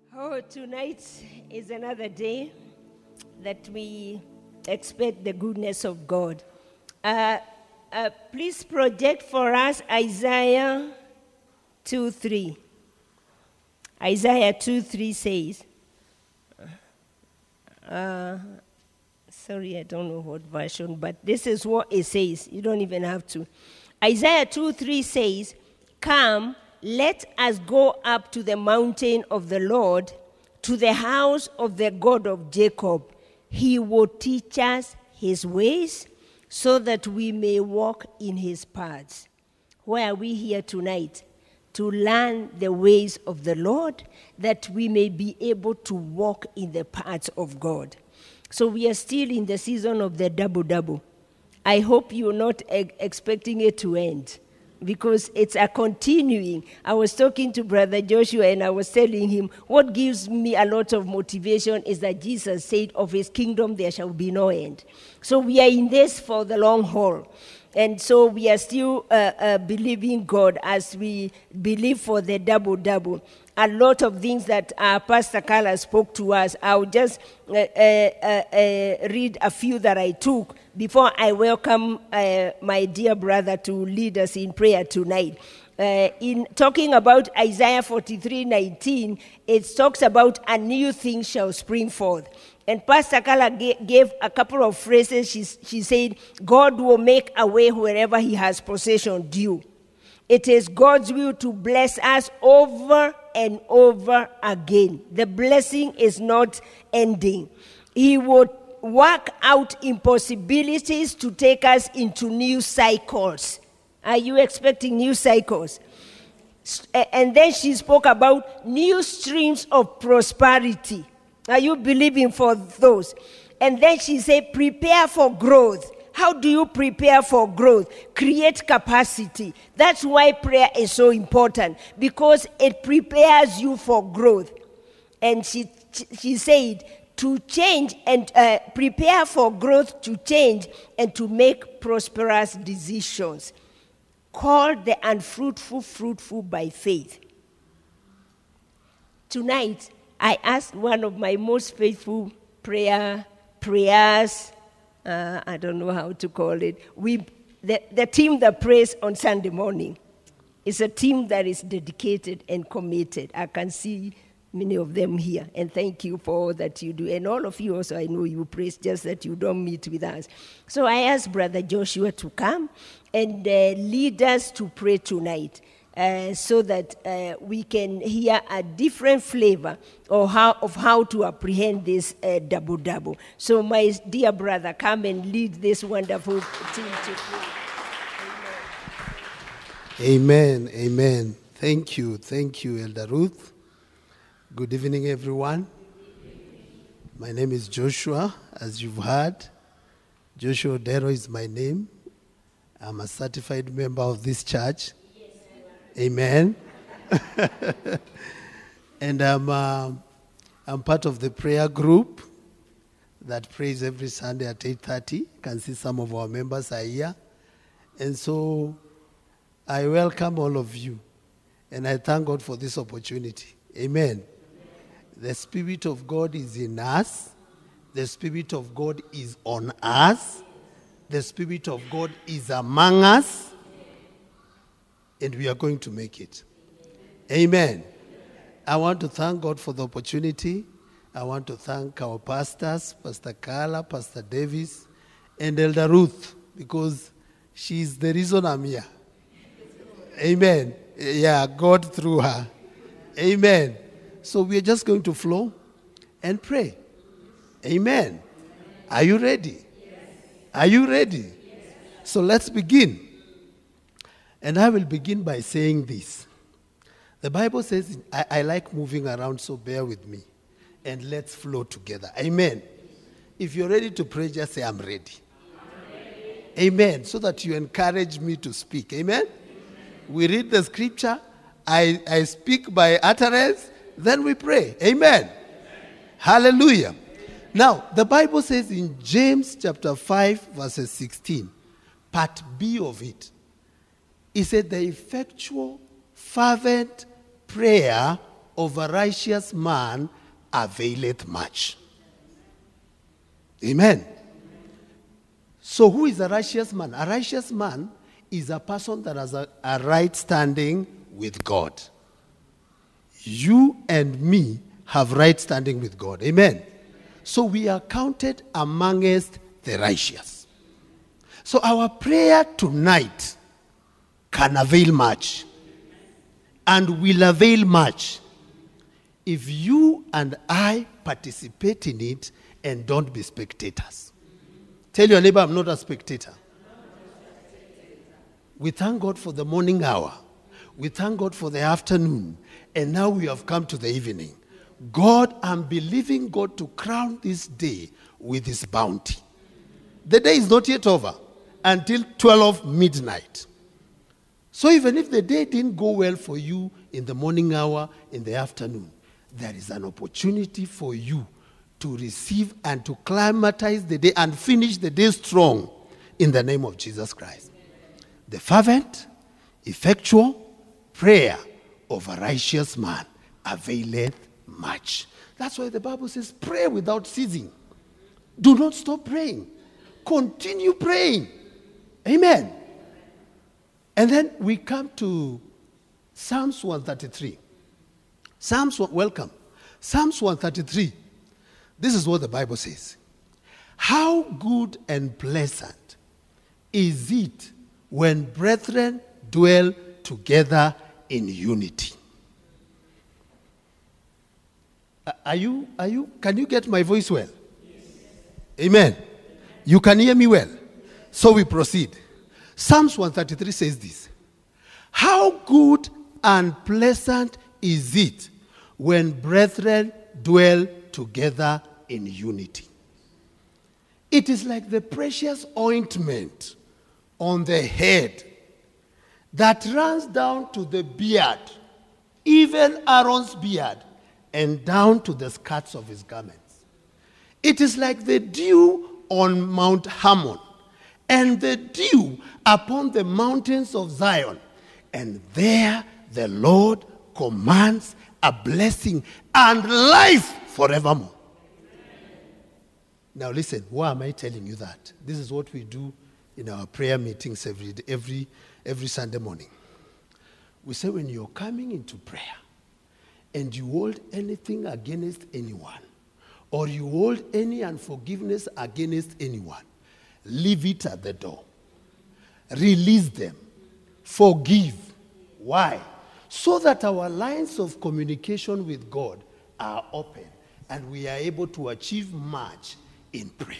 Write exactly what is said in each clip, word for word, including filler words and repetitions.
Oh, tonight is another day that we expect the goodness of God. Uh, uh, please project for us Isaiah two three. Isaiah two three says, uh, sorry, I don't know what version, but this is what it says. You don't even have to. Isaiah two three says, "Come, let us go up to the mountain of the Lord, to the house of the God of Jacob. He will teach us his ways so that we may walk in his paths." Why are we here tonight? To learn the ways of the Lord, that we may be able to walk in the paths of God. So we are still in the season of the double-double. I hope you're not e- expecting it to end, because it's a continuing. I was talking to Brother Joshua and I was telling him what gives me a lot of motivation is that Jesus said of his kingdom there shall be no end. So we are in this for the long haul. And so we are still uh, uh, believing God as we believe for the double-double. A lot of things that uh, Pastor Carla spoke to us, I'll just uh, uh, uh, uh, read a few that I took before I welcome uh, my dear brother to lead us in prayer tonight. Uh, in talking about Isaiah forty-three nineteen, it talks about a new thing shall spring forth. And Pastor Carla gave a couple of phrases. She, she said, God will make a way wherever he has possession due. It is God's will to bless us over and over again. The blessing is not ending. He will work out impossibilities to take us into new cycles. Are you expecting new cycles? And then she spoke about new streams of prosperity. Are you believing for those? And then she said, prepare for growth. How do you prepare for growth? Create capacity. That's why prayer is so important, because it prepares you for growth. And she she said to change and uh, prepare for growth, to change and to make prosperous decisions. Call the unfruitful fruitful by faith. Tonight, I asked one of my most faithful prayer prayers, uh, I don't know how to call it, we, the, the team that prays on Sunday morning is a team that is dedicated and committed. I can see many of them here, and thank you for all that you do. And all of you also, I know you praise, just that you don't meet with us. So I asked Brother Joshua to come and uh, lead us to pray tonight. Uh, so that uh, we can hear a different flavor of how, of how to apprehend this uh, double-double. So my dear brother, come and lead this wonderful team to pray. Amen. Amen. Amen. Thank you. Thank you, Elder Ruth. Good evening, everyone. My name is Joshua, as you've heard. Joshua Odero is my name. I'm a certified member of this church. Amen. And I'm, uh, I'm part of the prayer group that prays every Sunday at eight thirty. You can see some of our members are here. And so I welcome all of you. And I thank God for this opportunity. Amen. The Spirit of God is in us. The Spirit of God is on us. The Spirit of God is among us. And we are going to make it. Amen. I want to thank God for the opportunity. I want to thank our pastors, Pastor Carla, Pastor Davis, and Elder Ruth, because she's the reason I'm here. Amen. Yeah, God through her. Amen. So we are just going to flow and pray. Amen. Are you ready? Are you ready? So let's begin. And I will begin by saying this. The Bible says, I, I like moving around, so bear with me. And let's flow together. Amen. If you're ready to pray, just say, I'm ready. I'm ready. Amen. So that you encourage me to speak. Amen. Amen. We read the scripture. I, I speak by utterance. Then we pray. Amen. Amen. Hallelujah. Amen. Now, the Bible says in James chapter five, verses sixteen, part B of it, he said, the effectual, fervent prayer of a righteous man availeth much. Amen. So who is a righteous man? A righteous man is a person that has a, a right standing with God. You and me have right standing with God. Amen. So we are counted amongst the righteous. So our prayer tonight can avail much and will avail much if you and I participate in it and don't be spectators. Tell your neighbor, I'm not a spectator. We thank God for the morning hour. We thank God for the afternoon. And now we have come to the evening. God, I'm believing God to crown this day with his bounty. The day is not yet over until twelve midnight. So even if the day didn't go well for you in the morning hour, in the afternoon, there is an opportunity for you to receive and to climatize the day and finish the day strong in the name of Jesus Christ. The fervent, effectual prayer of a righteous man availeth much. That's why the Bible says, pray without ceasing. Do not stop praying. Continue praying. Amen. And then we come to Psalms one thirty-three. Psalms, welcome. Psalms one thirty-three. This is what the Bible says. How good and pleasant is it when brethren dwell together in unity. Are you, are you, can you get my voice well? Yes. Amen. You can hear me well. So we proceed. Psalms one thirty-three says this. How good and pleasant is it when brethren dwell together in unity. It is like the precious ointment on the head that runs down to the beard, even Aaron's beard, and down to the skirts of his garments. It is like the dew on Mount Hermon, and the dew upon the mountains of Zion. And there the Lord commands a blessing and life forevermore. Now listen, why am I telling you that? This is what we do in our prayer meetings every day, every, every Sunday morning. We say when you're coming into prayer and you hold anything against anyone, or you hold any unforgiveness against anyone, leave it at the door. Release them. Forgive. Why? So that our lines of communication with God are open and we are able to achieve much in prayer.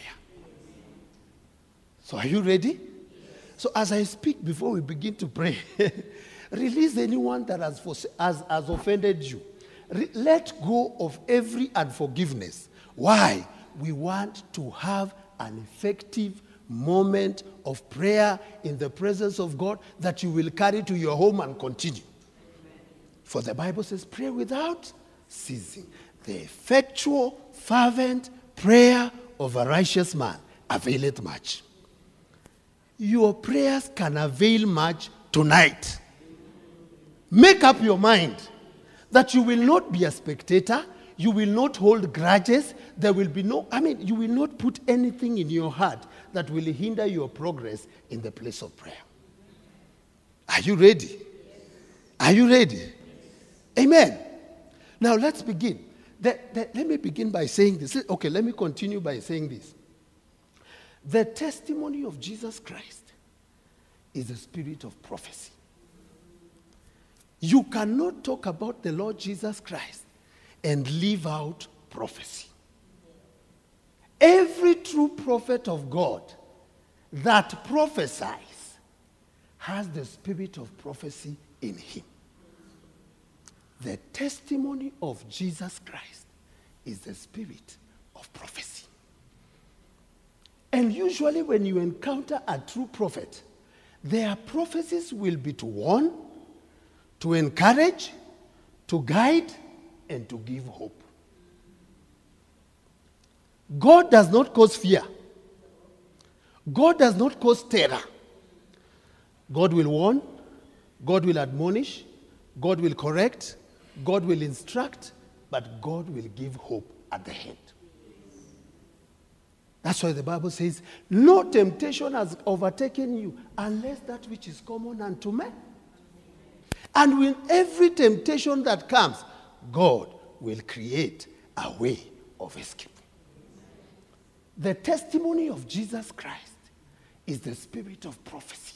So are you ready? So as I speak, before we begin to pray, release anyone that has, has, has offended you. Re- let go of every unforgiveness. Why? We want to have an effective moment of prayer in the presence of God that you will carry to your home and continue. For the Bible says, pray without ceasing. The effectual, fervent prayer of a righteous man availeth much. Your prayers can avail much tonight. Make up your mind that you will not be a spectator. You will not hold grudges. There will be no, I mean, you will not put anything in your heart that will hinder your progress in the place of prayer. Are you ready? Are you ready? Amen. Now let's begin. The, the, let me begin by saying this. Okay, let me continue by saying this. The testimony of Jesus Christ is the spirit of prophecy. You cannot talk about the Lord Jesus Christ and leave out prophecy. Every true prophet of God that prophesies has the spirit of prophecy in him. The testimony of Jesus Christ is the spirit of prophecy. And usually when you encounter a true prophet, their prophecies will be to warn, to encourage, to guide, and to give hope. God does not cause fear. God does not cause terror. God will warn, God will admonish, God will correct, God will instruct, but God will give hope at the end. That's why the Bible says, no temptation has overtaken you unless that which is common unto men. And with every temptation that comes, God will create a way of escape. The testimony of Jesus Christ is the spirit of prophecy.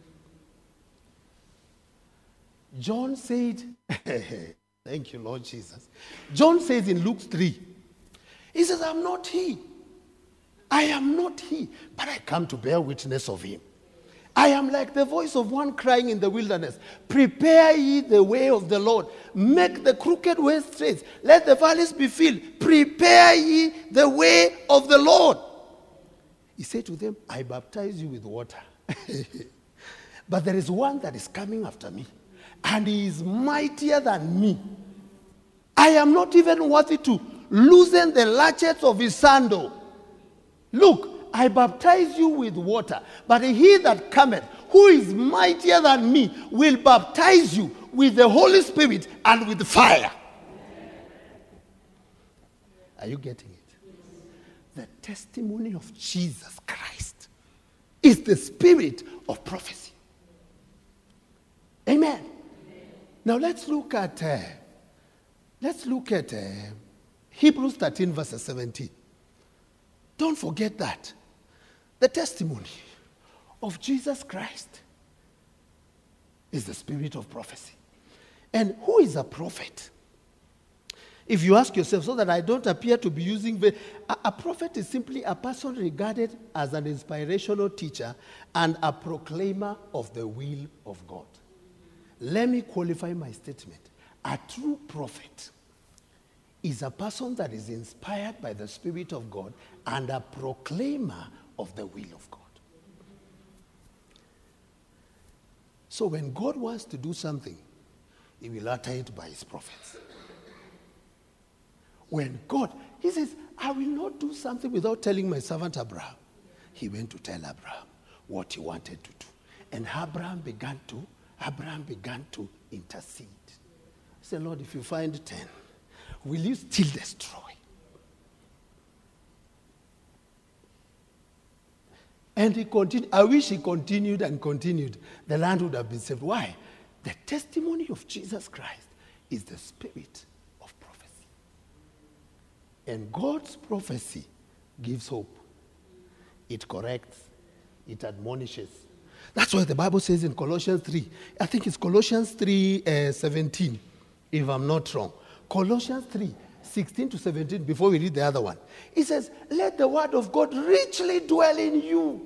John said, thank you, Lord Jesus. John says in Luke three, he says, I'm not he. I am not he, but I come to bear witness of him. I am like the voice of one crying in the wilderness, prepare ye the way of the Lord. Make the crooked ways straight. Let the valleys be filled. Prepare ye the way of the Lord. He said to them, I baptize you with water. But there is one that is coming after me, and he is mightier than me. I am not even worthy to loosen the latchets of his sandal. Look, I baptize you with water, but he that cometh, who is mightier than me, will baptize you with the Holy Spirit and with fire. Are you getting it? The testimony of Jesus Christ is the spirit of prophecy. Amen. Amen. Now let's look at uh, let's look at uh, Hebrews thirteen verse seventeen. Don't forget that. The testimony of Jesus Christ is the spirit of prophecy. And who is a prophet? If you ask yourself, so that I don't appear to be using... The, a, a prophet is simply a person regarded as an inspirational teacher and a proclaimer of the will of God. Let me qualify my statement. A true prophet is a person that is inspired by the Spirit of God and a proclaimer of the will of God. So when God wants to do something, he will utter it by his prophets. When God, he says, I will not do something without telling my servant Abraham. He went to tell Abraham what he wanted to do. And Abraham began to, Abraham began to intercede. He said, Lord, if you find ten, will you still destroy? And he continued. I wish he continued and continued. The land would have been saved. Why? The testimony of Jesus Christ is the spirit of prophecy. And God's prophecy gives hope. It corrects. It admonishes. That's why the Bible says in Colossians three, I think it's Colossians three uh, seventeen, if I'm not wrong. Colossians three, sixteen to seventeen, before we read the other one. It says, let the word of God richly dwell in you.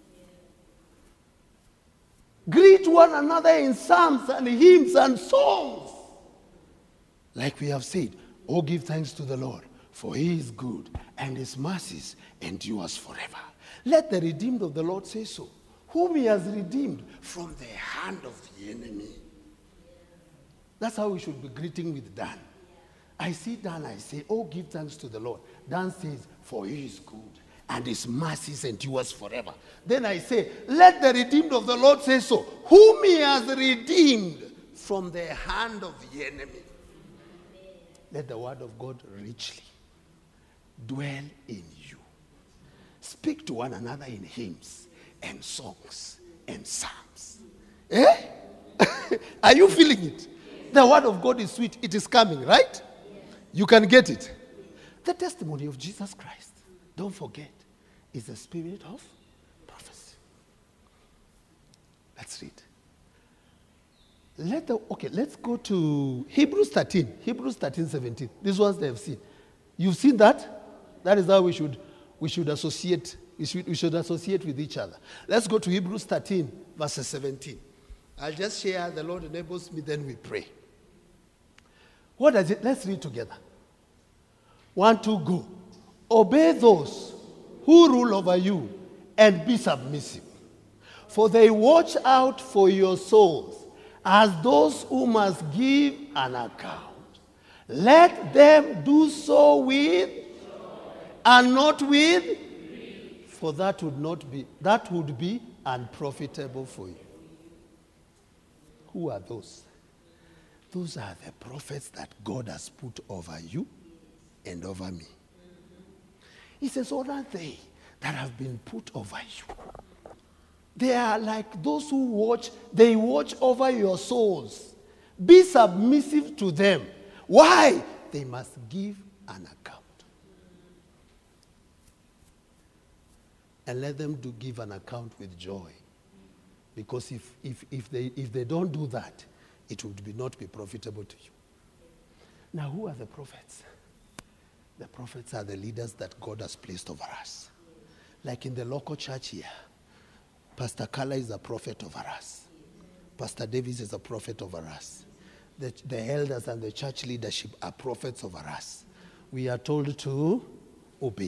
Greet one another in psalms and hymns and songs. Like we have said, oh, give thanks to the Lord, for he is good, and his mercies endures forever. Let the redeemed of the Lord say so, whom he has redeemed from the hand of the enemy. That's how we should be greeting with Dan. I see Dan, I say, oh, give thanks to the Lord. Dan says, for he is good, and his mercies endures forever. Then I say, let the redeemed of the Lord say so, whom he has redeemed from the hand of the enemy. Let the word of God richly dwell in you. Speak to one another in hymns and songs and psalms. Eh? Are you feeling it? The word of God is sweet. It is coming, right? You can get it. The testimony of Jesus Christ, don't forget, is the spirit of prophecy. Let's read. Let the, okay, let's go to Hebrews thirteen. Hebrews thirteen, seventeen. These ones they have seen. You've seen that? That is how we should we should associate. We should, we should associate with each other. Let's go to Hebrews thirteen, verse seventeen. I'll just share. The Lord enables me, then we pray. What does it? Let's read together. One, two, go. Obey those who rule over you and be submissive, for they watch out for your souls as those who must give an account. Let them do so with and not with, for that would not be that would be unprofitable for you. Who are those? Those are the prophets that God has put over you and over me. He says, what are they that have been put over you? They are like those who watch, they watch over your souls. Be submissive to them. Why? They must give an account. And let them do give an account with joy. Because if, if, if, they, if they don't do that, it would be not be profitable to you. Now, who are the prophets? The prophets are the leaders that God has placed over us. Like in the local church here, Pastor Kala is a prophet over us. Pastor Davis is a prophet over us. The, the elders and the church leadership are prophets over us. We are told to obey.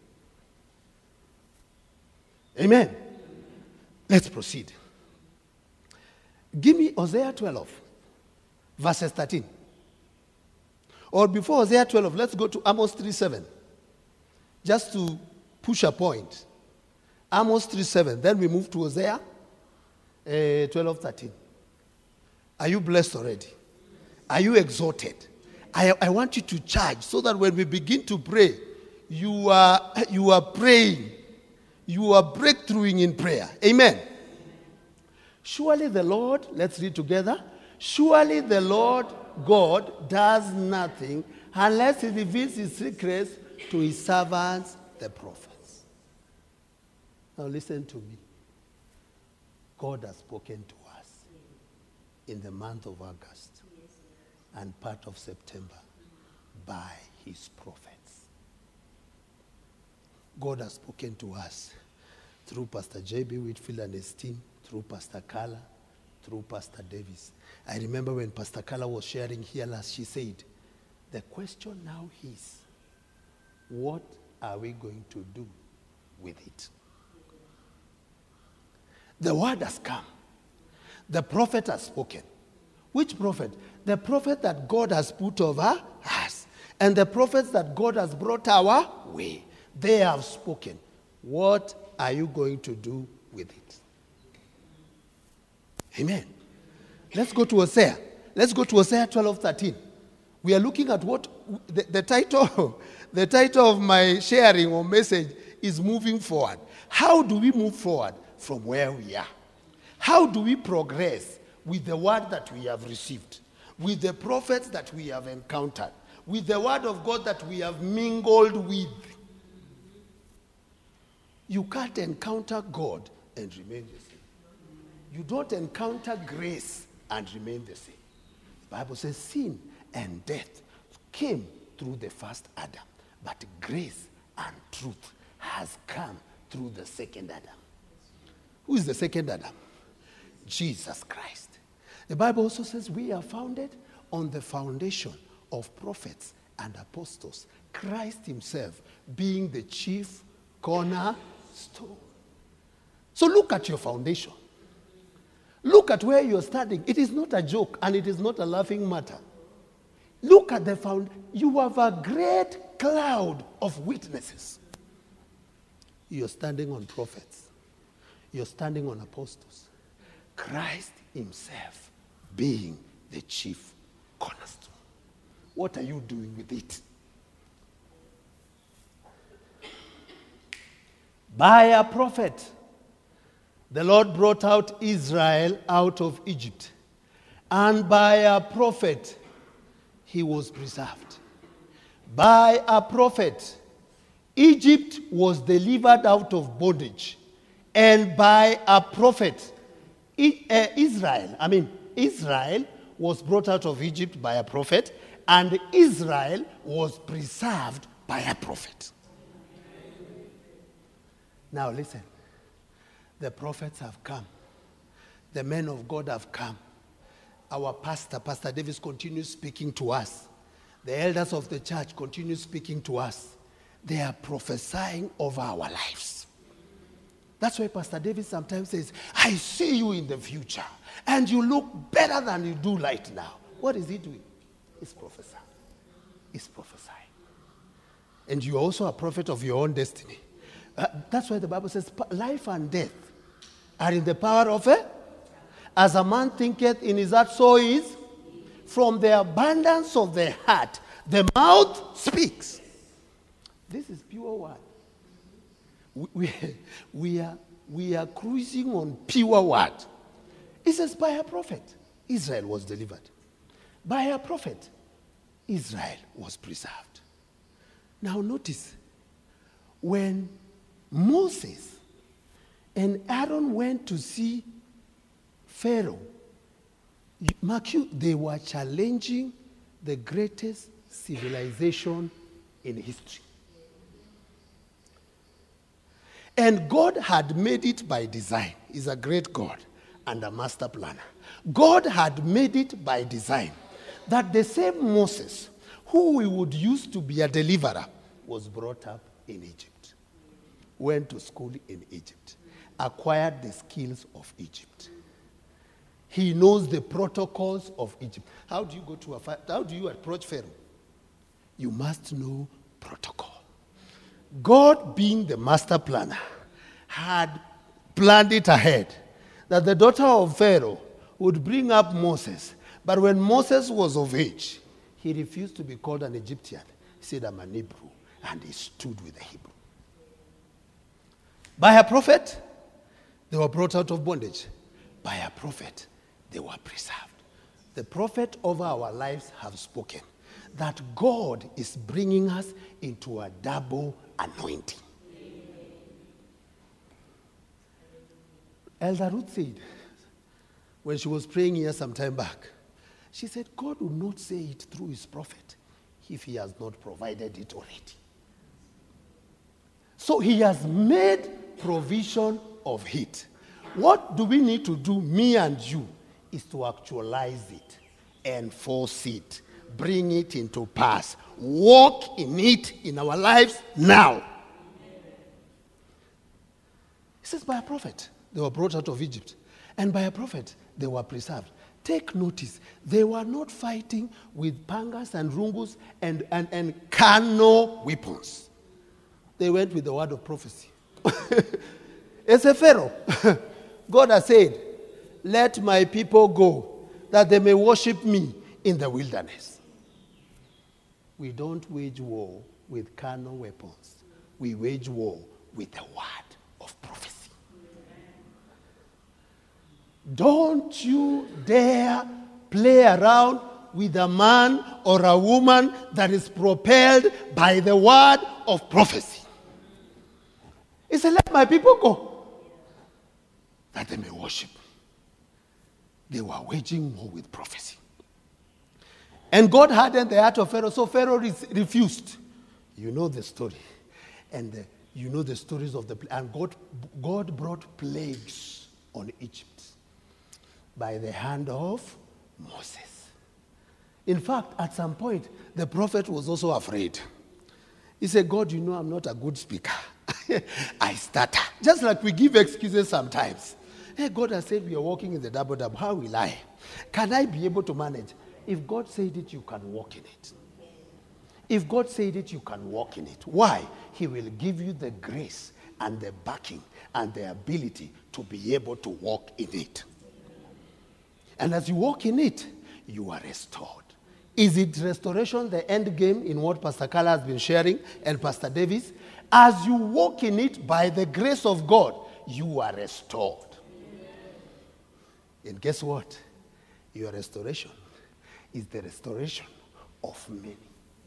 Amen. Let's proceed. Give me Hosea twelve, verses thirteen. Or before Hosea twelve, let's go to Amos three seven. Just to push a point. Amos three seven. Then we move to Hosea uh, twelve thirteen. Are you blessed already? Are you exhorted? I, I want you to charge so that when we begin to pray, you are, you are praying. You are breakthroughing in prayer. Amen. Surely the Lord, let's read together. Surely the Lord God does nothing unless he reveals his secrets to his servants, the prophets. Now listen to me. God has spoken to us in the month of August and part of September by his prophets. God has spoken to us through Pastor J B Whitfield and his team, through Pastor Kala, through Pastor Davis. I remember when Pastor Kala was sharing here last, she said, the question now is, what are we going to do with it? The word has come. The prophet has spoken. Which prophet? The prophet that God has put over us. And the prophets that God has brought our way. They have spoken. What are you going to do with it? Amen. Let's go to Hosea. Let's go to Hosea twelve thirteen. We are looking at what the, the title the title of my sharing or message is moving forward. How do we move forward from where we are? How do we progress with the word that we have received, with the prophets that we have encountered, with the word of God that we have mingled with? You can't encounter God and remain the same. You don't encounter grace and remain the same. The Bible says sin and death came through the first Adam, but grace and truth has come through the second Adam. Who is the second Adam? Jesus Christ. The Bible also says we are founded on the foundation of prophets and apostles, Christ himself being the chief cornerstone. So look at your foundation. Look at where you're standing. It is not a joke and it is not a laughing matter. Look at the foundation. You have a great cloud of witnesses. You're standing on prophets. You're standing on apostles. Christ himself being the chief cornerstone. What are you doing with it? By a prophet, the Lord brought out Israel out of Egypt. And by a prophet, he was preserved. By a prophet, Egypt was delivered out of bondage. And by a prophet, Israel, I mean, Israel was brought out of Egypt by a prophet, and Israel was preserved by a prophet. Now listen, the prophets have come. The men of God have come. Our pastor, Pastor Davis, continues speaking to us. The elders of the church continue speaking to us. They are prophesying over our lives. That's why Pastor Davis sometimes says, I see you in the future, and you look better than you do right now. What is he doing? He's prophesying. He's prophesying. And you are also a prophet of your own destiny. Uh, that's why the Bible says life and death are in the power of it. As a man thinketh in his heart, so is. From the abundance of the heart, the mouth speaks. This is pure word. We, we, we, are, we are cruising on pure word. It says, by a prophet, Israel was delivered. By a prophet, Israel was preserved. Now notice, when Moses and Aaron went to see Pharaoh, mark you, they were challenging the greatest civilization in history. And God had made it by design. He's a great God and a master planner. God had made it by design that the same Moses, who we would use to be a deliverer, was brought up in Egypt, went to school in Egypt, acquired the skills of Egypt. He knows the protocols of Egypt. How do you go to a how do you approach Pharaoh? You must know protocol. God, being the master planner, had planned it ahead that the daughter of Pharaoh would bring up Moses. But when Moses was of age, he refused to be called an Egyptian. He said, I'm an Hebrew. And he stood with the Hebrew. By a prophet, they were brought out of bondage. By a prophet, they were preserved. The prophet over our lives have spoken that God is bringing us into a double anointing. Elder Ruth said, when she was praying here some time back, she said, God will not say it through his prophet if he has not provided it already. So he has made provision of it. What do we need to do, me and you, is to actualize it, enforce it, bring it into pass, walk in it in our lives now. It says by a prophet, they were brought out of Egypt. And by a prophet, they were preserved. Take notice, they were not fighting with pangas and rungus and, and, and carnal weapons. They went with the word of prophecy. As a Pharaoh, God has said, let my people go, that they may worship me in the wilderness. We don't wage war with carnal weapons. We wage war with the word of prophecy. Don't you dare play around with a man or a woman that is propelled by the word of prophecy. He said, let my people go, that they may worship. They were waging war with prophecy. And God hardened the heart of Pharaoh, so Pharaoh re- refused. You know the story. And the, you know the stories of the... And God, God brought plagues on Egypt by the hand of Moses. In fact, at some point, the prophet was also afraid. He said, God, you know I'm not a good speaker. I stutter. Just like we give excuses sometimes. Hey, God has said we are walking in the double-double. How will I? Can I be able to manage? If God said it, you can walk in it. If God said it, you can walk in it. Why? He will give you the grace and the backing and the ability to be able to walk in it. And as you walk in it, you are restored. Is it restoration the end game in what Pastor Carla has been sharing and Pastor Davis? As you walk in it by the grace of God, you are restored. And guess what? Your restoration is the restoration of many.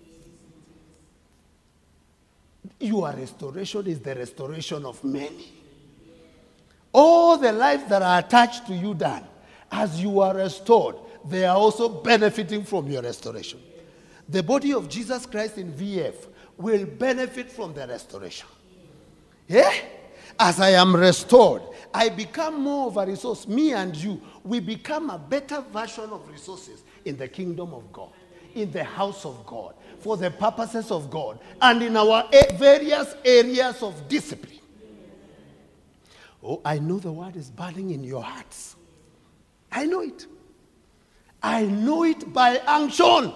Your restoration is the restoration of many. All the lives that are attached to you, Dan, as you are restored, they are also benefiting from your restoration. The body of Jesus Christ in V F will benefit from the restoration. Yeah? As I am restored, I become more of a resource. Me and you, we become a better version of resources in the kingdom of God, in the house of God, for the purposes of God, and in our various areas of discipline. Oh, I know the word is burning in your hearts. I know it. I know it by unction.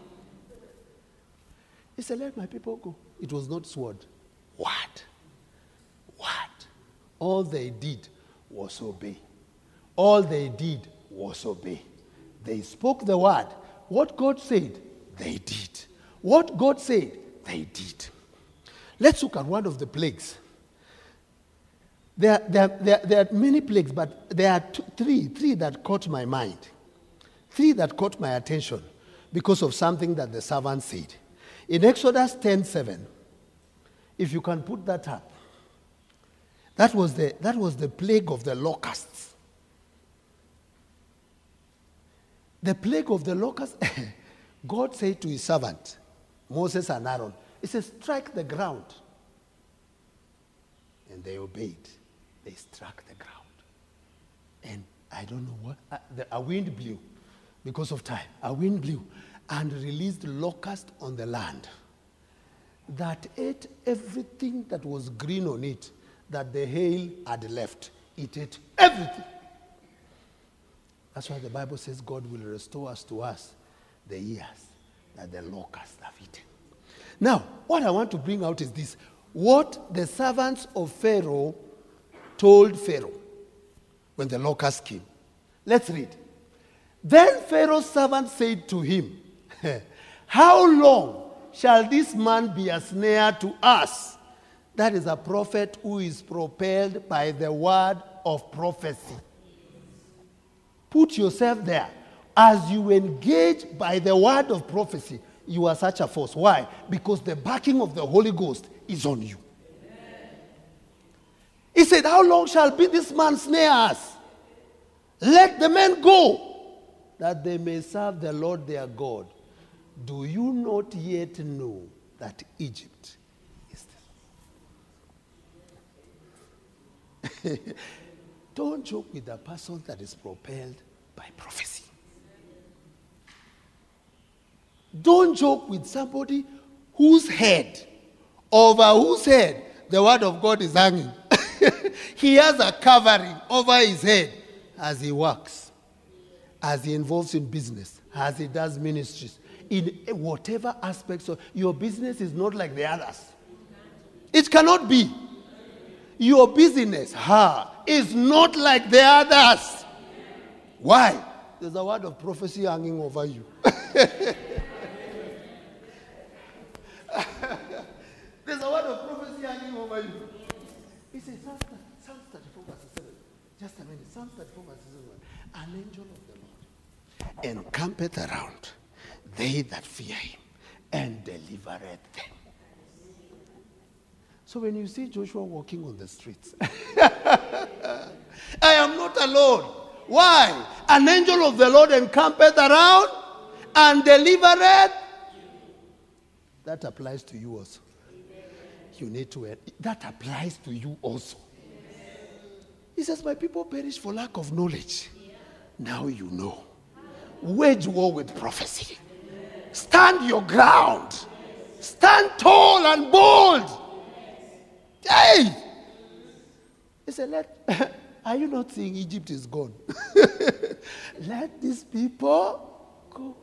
He said, let my people go. It was not sword. What? What? All they did was obey. All they did was obey. They spoke the word, what God said, they did. What God said, they did. Let's look at one of the plagues. There, there, there, there are many plagues, but there are two, three, three that caught my mind. Three that caught my attention because of something that the servant said. In Exodus ten seven, if you can put that up, that was the, that was the plague of the locusts. The plague of the locusts, God said to his servant, Moses and Aaron, he says, strike the ground. And they obeyed. They struck the ground. And I don't know what, uh, the, a wind blew because of time. A wind blew and released locusts on the land that ate everything that was green on it that the hail had left. It ate everything. That's why the Bible says God will restore us to us the years that the locusts have eaten. Now, what I want to bring out is this. What the servants of Pharaoh told Pharaoh when the locusts came. Let's read. Then Pharaoh's servant said to him, how long shall this man be a snare to us? That is a prophet who is propelled by the word of prophecy. Put yourself there. As you engage by the word of prophecy, you are such a force. Why? Because the backing of the Holy Ghost is on you. He said, how long shall be this man snare us? Let the men go, that they may serve the Lord their God. Do you not yet know that Egypt is there? Don't joke with a person that is propelled by prophecy. Don't joke with somebody whose head, over whose head the word of God is hanging. He has a covering over his head as he works, as he involves in business, as he does ministries. In whatever aspects of your business is not like the others. It cannot be. Your business, ha, is not like the others. Why? There's a word of prophecy hanging over you. There's a word of prophecy hanging over you. He says, Psalm thirty-four verse seven. Just a minute. Psalm thirty-four verse seven. An angel of the Lord encampeth around they that fear him and delivereth them. So when you see Joshua walking on the streets, I am not alone. Why? An angel of the Lord encampeth around and delivereth. That applies to you also. You need to, that applies to you also. He says, my people perish for lack of knowledge. Now you know. Wage war with prophecy. Stand your ground. Stand tall and bold. Hey! He said, let, are you not seeing Egypt is gone? Let these people go.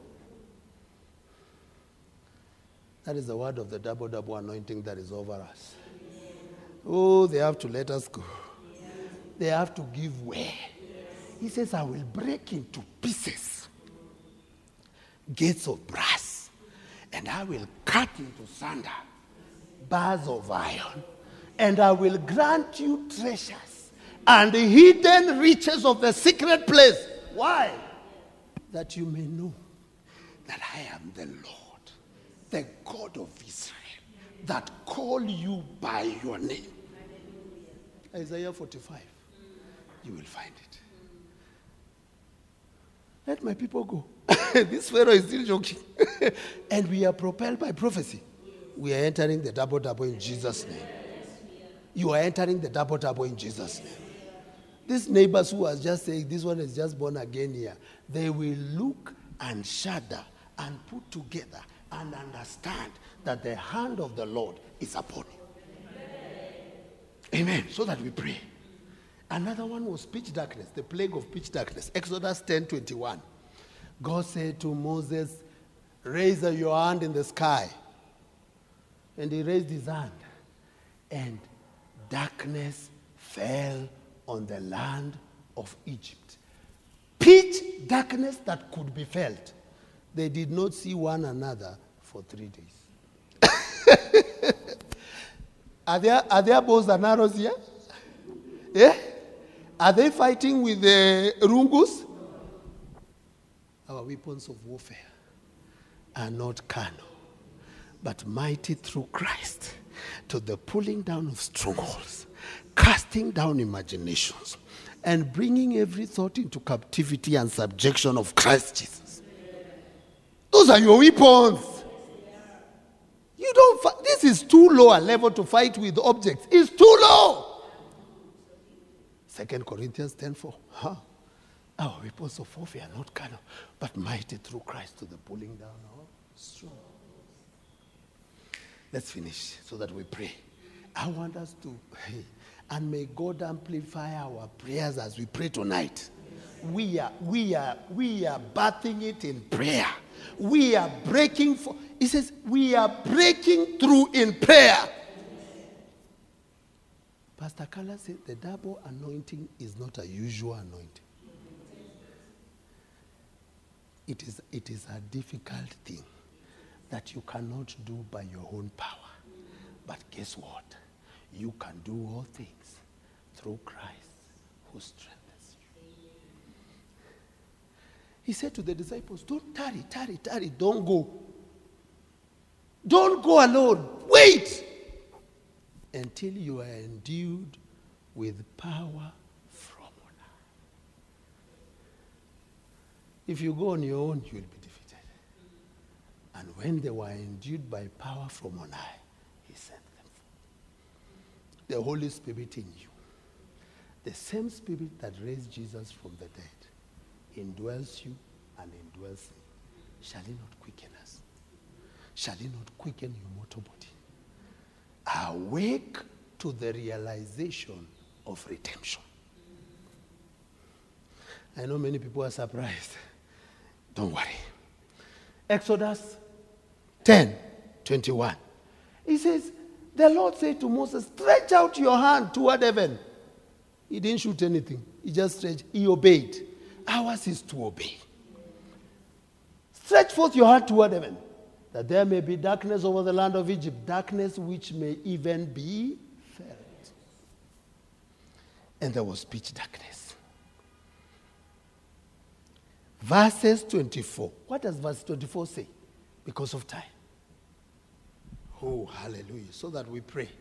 That is the word of the double, double anointing that is over us. Oh, they have to let us go. They have to give way. He says, I will break into pieces gates of brass, and I will cut into sunder bars of iron, and I will grant you treasures and the hidden riches of the secret place. Why? That you may know that I am the Lord, the God of Israel, that call you by your name. Isaiah forty-five. You will find it. Let my people go. This Pharaoh is still joking. And we are propelled by prophecy. We are entering the double double in Jesus' name. You are entering the double double in Jesus' name. These neighbors who are just saying this one is just born again here, they will look and shudder and put together and understand that the hand of the Lord is upon you. Amen. So that we pray. Another one was pitch darkness, the plague of pitch darkness. Exodus ten twenty-one. God said to Moses, raise your hand in the sky. And he raised his hand. And darkness fell on the land of Egypt. Pitch darkness that could be felt. They did not see one another for three days. Are there, are there bows and arrows here? Yeah? Are they fighting with the rungus? Our weapons of warfare are not carnal, but mighty through Christ to the pulling down of strongholds, casting down imaginations, and bringing every thought into captivity and subjection of Christ Jesus. Those are your weapons. You don't. Fi- this is too low a level to fight with objects. It's too low. Second Corinthians ten four. Huh? Our weapons of warfare are not carnal, but mighty through Christ to the pulling down of strongholds. Let's finish so that we pray. I want us to, hey, and may God amplify our prayers as we pray tonight. We are, we are, we are bathing it in prayer. We are breaking for. He says we are breaking through in prayer. Pastor Kala said the double anointing is not a usual anointing. It is, it is a difficult thing that you cannot do by your own power. But guess what? You can do all things through Christ who strengthens you. He said to the disciples, don't tarry, tarry, tarry, don't go. Don't go alone. Wait until you are endued with power from on high. If you go on your own, you will be defeated. And when they were endued by power from on high, he sent them forth. The Holy Spirit in you, the same Spirit that raised Jesus from the dead, indwells you and indwells me. Shall he not quicken us? Shall he not quicken your mortal body? Awake to the realization of redemption. I know many people are surprised. Don't worry. Exodus ten twenty-one. He says, the Lord said to Moses, stretch out your hand toward heaven. He didn't shoot anything. He just stretched. He obeyed. Ours is to obey. Stretch forth your hand toward heaven, that there may be darkness over the land of Egypt, darkness which may even be felt. And there was pitch darkness. Verses twenty-four. What does verse twenty-four say? Because of time. Oh, hallelujah. So that we pray.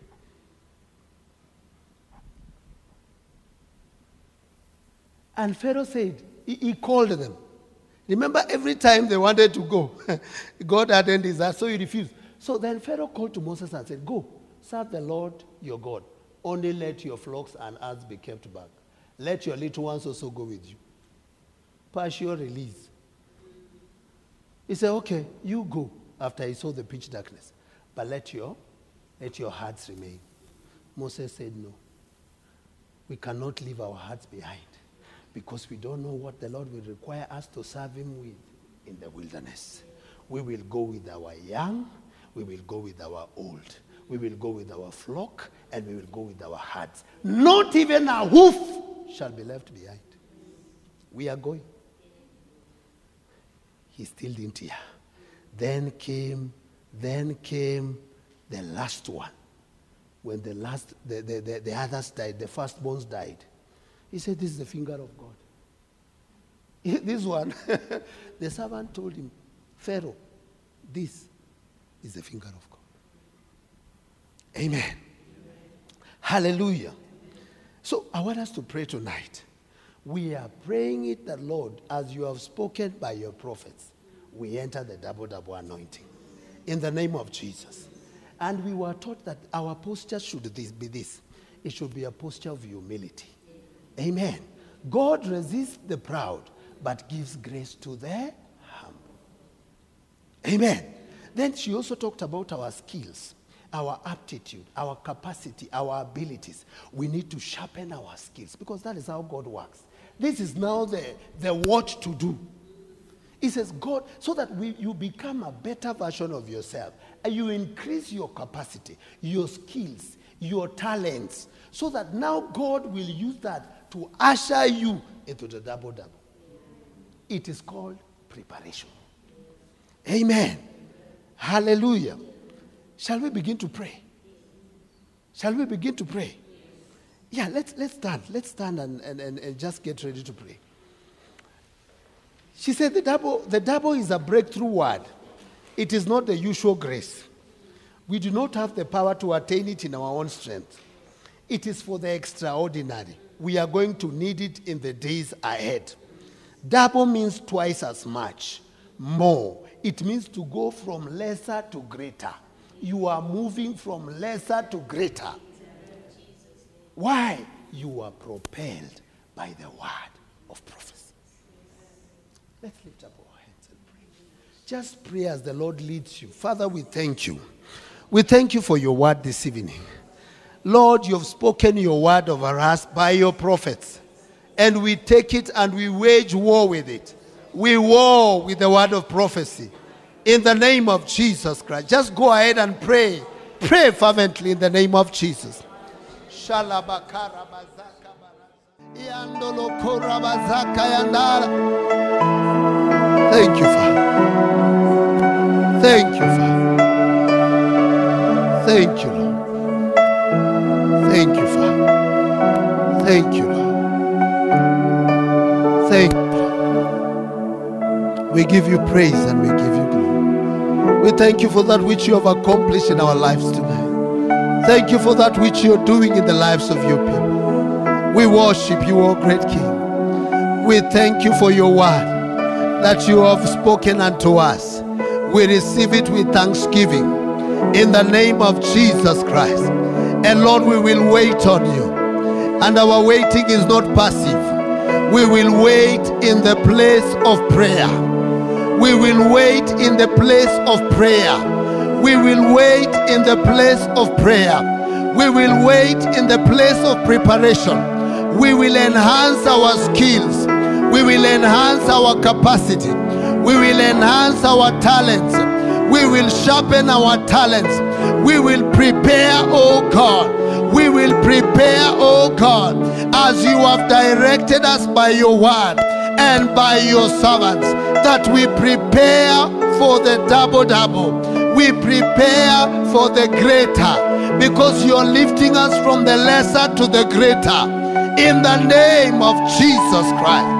And Pharaoh said, he, he called them. Remember, every time they wanted to go, God hadn't his heart, so he refused. So then Pharaoh called to Moses and said, go, serve the Lord your God. Only let your flocks and herds be kept back. Let your little ones also go with you. Partial release. He said, okay, you go, after he saw the pitch darkness. But let your, let your hearts remain. Moses said, no. We cannot leave our hearts behind, because we don't know what the Lord will require us to serve him with in the wilderness. We will go with our young, we will go with our old, we will go with our flock, and we will go with our herds. Not even a hoof shall be left behind. We are going. He still didn't hear. Then came, then came the last one. When the last, the, the, the, the others died, the firstborns died. He said, this is the finger of God. This one, the servant told him, Pharaoh, this is the finger of God. Amen. Amen. Hallelujah. So I want us to pray tonight. We are praying it that, Lord, as you have spoken by your prophets, we enter the double-double anointing. In the name of Jesus. And we were taught that our posture should this be this. It should be a posture of humility. Amen. God resists the proud, but gives grace to the humble. Amen. Then she also talked about our skills, our aptitude, our capacity, our abilities. We need to sharpen our skills, because that is how God works. This is now the, the what to do. He says, God, so that we, you become a better version of yourself, and you increase your capacity, your skills, your talents, so that now God will use that to usher you into the double-double. It is called preparation. Amen. Hallelujah. Shall we begin to pray? Shall we begin to pray? Yeah, let's let's stand. Let's stand and, and, and, and just get ready to pray. She said the double, the double is a breakthrough word. It is not the usual grace. We do not have the power to attain it in our own strength. It is for the extraordinary. We are going to need it in the days ahead. Double means twice as much, more. It means to go from lesser to greater. You are moving from lesser to greater. Why? You are propelled by the word of prophecy. Let's lift up our hands and pray. Just pray as the Lord leads you. Father, we thank you. We thank you for your word this evening. Lord, you have spoken your word over us by your prophets. And we take it and we wage war with it. We war with the word of prophecy. In the name of Jesus Christ. Just go ahead and pray. Pray fervently in the name of Jesus. Thank you, Father. Thank you, Father. Thank you, Lord. Thank you, Father. Thank you, Lord. Thank you, Lord. We give you praise and we give you glory. We thank you for that which you have accomplished in our lives tonight. Thank you for that which you are doing in the lives of your people. We worship you, O great King. We thank you for your word that you have spoken unto us. We receive it with thanksgiving in the name of Jesus Christ. And Lord, we will wait on you. And our waiting is not passive. We will wait in the place of prayer. We will wait in the place of prayer. We will wait in the place of prayer. We will wait in the place of preparation. We will enhance our skills. We will enhance our capacity. We will enhance our talents. We will sharpen our talents. We will prepare, oh God. We will prepare, oh God, as you have directed us by your word and by your servants, that we prepare for the double-double. We prepare for the greater, because you're lifting us from the lesser to the greater. In the name of Jesus Christ.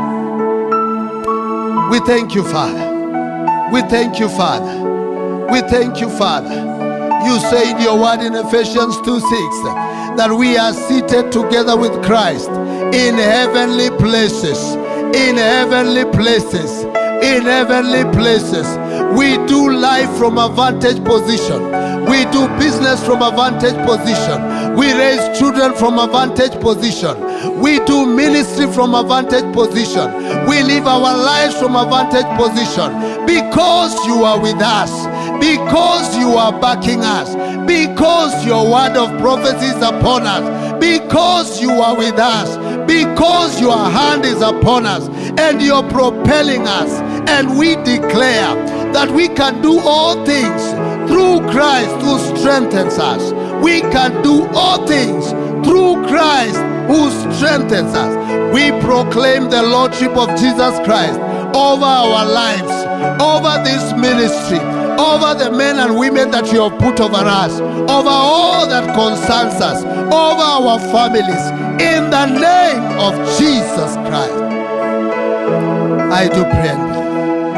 We thank you, Father. We thank you, Father. We thank you, Father. You say in your word in Ephesians two six that we are seated together with Christ in heavenly places. In heavenly places. In heavenly places. We do life from a vantage position. We do business from a vantage position. We raise children from a vantage position. We do ministry from a vantage position. We live our lives from a vantage position. Because you are with us. Because you are backing us. Because your word of prophecy is upon us. Because you are with us. Because your hand is upon us. And you're propelling us. And we declare that we can do all things through Christ who strengthens us. We can do all things through Christ who strengthens us. We proclaim the Lordship of Jesus Christ over our lives, over this ministry, over the men and women that you have put over us, over all that concerns us, over our families, in the name of Jesus Christ. I do pray and believe.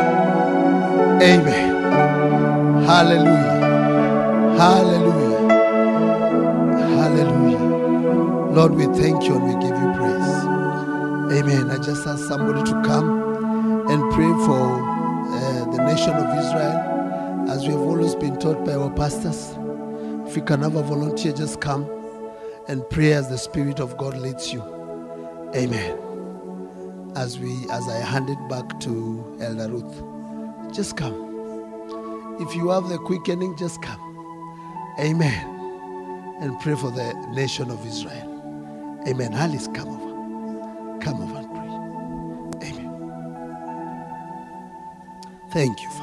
Amen. Hallelujah. Hallelujah. Hallelujah. Lord, we thank you and we give you praise. Amen. I just ask somebody to come and pray for uh, the nation of Israel, as we have always been taught by our pastors. If you can have a volunteer, just come and pray as the Spirit of God leads you. Amen. As we, as I hand it back to Elder Ruth, just come. If you have the quickening, just come. Amen. And pray for the nation of Israel. Amen. Alice, come over. Come over and pray. Amen. Thank you,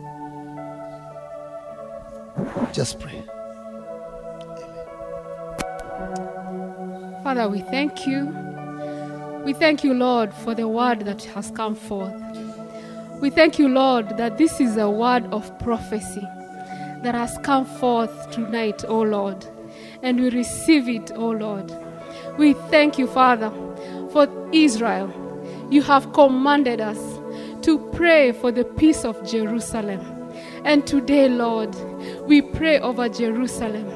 Father. Just pray. Amen. Father, we thank you. We thank you, Lord, for the word that has come forth. We thank you, Lord, that this is a word of prophecy that has come forth tonight, O Lord, and we receive it, O Lord. We thank you, Father, for Israel. You have commanded us to pray for the peace of Jerusalem. And today, Lord, we pray over Jerusalem.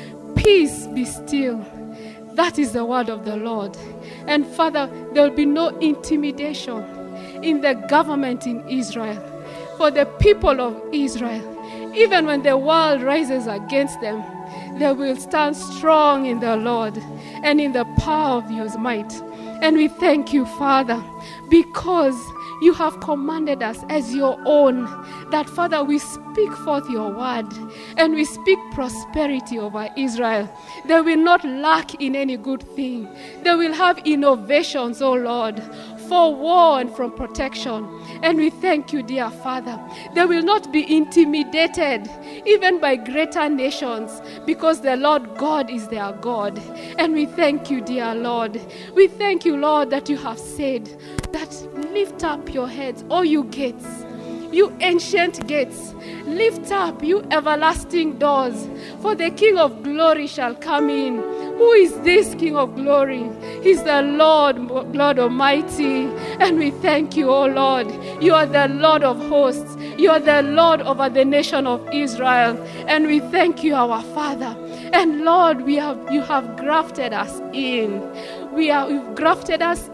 Peace be still. That is the word of the Lord. And Father, there will be no intimidation in the government in Israel. For the people of Israel, even when the world rises against them, they will stand strong in the Lord and in the power of His might. And we thank you, Father, because you have commanded us as your own, that, Father, we speak forth your word and we speak prosperity over Israel. They will not lack in any good thing. They will have innovations, O Lord, for war and from protection. And we thank you, dear Father. They will not be intimidated even by greater nations, because the Lord God is their God. And we thank you, dear Lord. We thank you, Lord, that you have said that lift up your heads, all you gates, you ancient gates. Lift up, you everlasting doors, for the King of glory shall come in. Who is this King of glory? He's the Lord, Lord Almighty. And we thank you, O Lord. You are the Lord of hosts. You are the Lord over the nation of Israel. And we thank you, our Father. And Lord, we have you have grafted us in. We are you've grafted us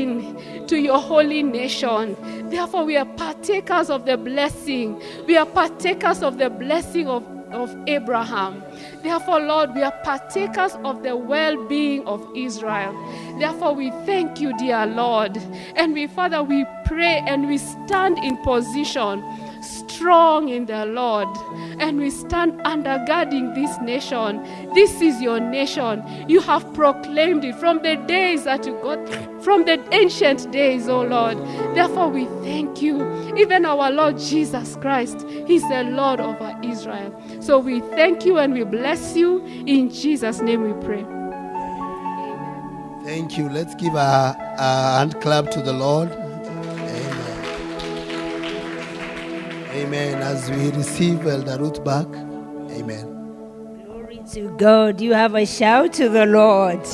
in to your holy nation. Therefore, we are partakers of the blessing. We are partakers of the blessing of, of Abraham. Therefore, Lord, we are partakers of the well-being of Israel. Therefore, we thank you, dear Lord. And we, Father, we pray and we stand in position, strong in the Lord, and we stand undergirding this nation. This is your nation. You have proclaimed it from the days that you got, from the ancient days, O Lord. Therefore, we thank you. Even our Lord Jesus Christ, He's the Lord over Israel. So we thank you and we bless you. In Jesus' name we pray. Thank you. Let's give a, a hand clap to the Lord. Amen. As we receive Elder Ruth back, amen. Glory to God. You have a shout to the Lord.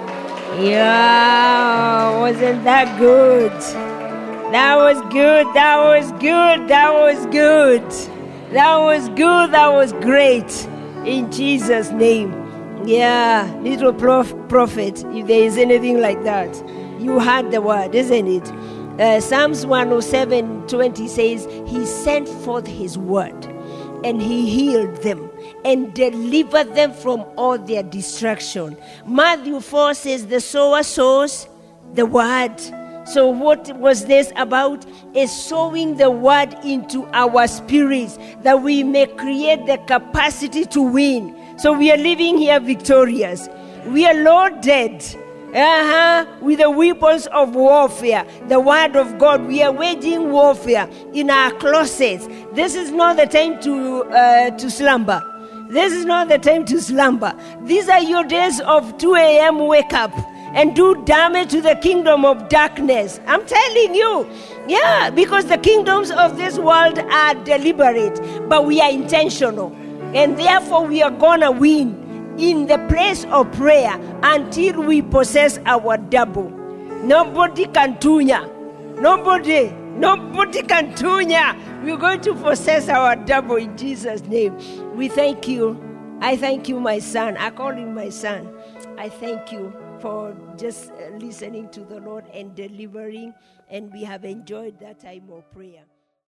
Yeah, wasn't that good? That was good. That was good. That was good. That was good. That was great. In Jesus' name. Yeah, little prof- prophet, if there is anything like that. You heard the word, isn't it? Uh, Psalms one oh seven twenty says, He sent forth His word, and He healed them, and delivered them from all their destruction. Matthew four says, the sower sows the word. So what was this about? Is sowing the word into our spirits, that we may create the capacity to win. So we are living here victorious. We are loaded. Uh-huh. With the weapons of warfare, the word of God. We are waging warfare in our closets. This is not the time to uh, to slumber. This is not the time to slumber. These are your days of two a.m. wake up and do damage to the kingdom of darkness. I'm telling you. Yeah, because the kingdoms of this world are deliberate, but we are intentional. And therefore we are gonna win in the place of prayer until we possess our double. Nobody can tunya. Nobody. Nobody can tunya. We're going to possess our double in Jesus' name. We thank you. I thank you, my son. I call him my son. I thank you for just listening to the Lord and delivering. And we have enjoyed that time of prayer.